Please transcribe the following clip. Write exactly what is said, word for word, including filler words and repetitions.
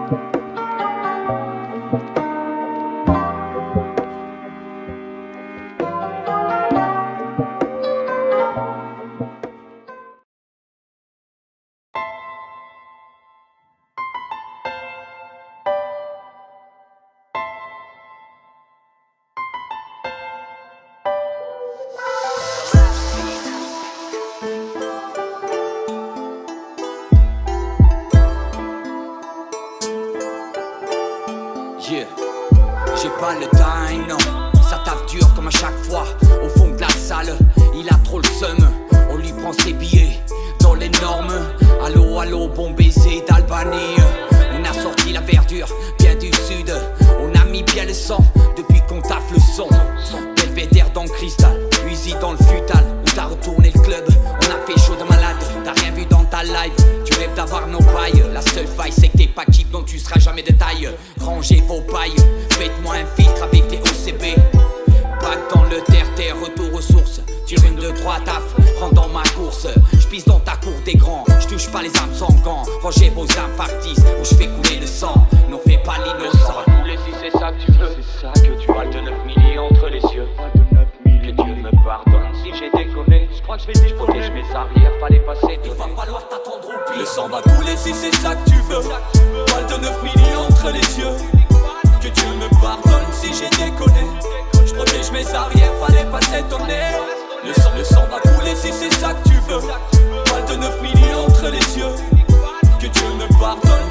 Yeah. J'ai pas le time, non. Ça tape dur comme à chaque fois. Au fond de la salle, il a trop le seum. On lui prend ses billets dans les normes. Allo, allo, bon baiser d'Albanie. On a sorti la verdure, bien du sud. On a mis bien le sang depuis qu'on taffe le son. Belvédère dans le cristal, Uzi dans le futal. On t'a retourné le club, on a fait chaud de malade. T'as rien vu dans ta live, tu rêves d'avoir nos pailles. La seule faille c'est que t'es pas cheap, donc tu seras jamais de taille. Rangez vos pailles, faites-moi un filtre avec les O C B. Bac dans le terre-terre, retour aux sources. Tire une, deux, trois, taf, rentre dans ma course. J'pisse dans ta cour des grands, j'touche pas les armes sans gants. Rangez vos armes factices, où j'fais couler le sang. N'en fais pas l'innocent. Couler si c'est ça que tu veux, c'est ça que tu veux. De neuf milliers entre les cieux. Que Dieu me pardonne si j'ai déconné. J'crois que j'vais déconner. J'protège mes arrières, fallait passer. Il va falloir t'attendre au pire. Le sang va couler si c'est ça que tu veux. Balle de neuf millions entre les yeux. Que Dieu me pardonne si j'ai déconné. J'protège mes arrières, fallait pas s'étonner. Le sang, le sang va couler si c'est ça que tu veux. Balle de neuf millions entre les yeux. Que Dieu me pardonne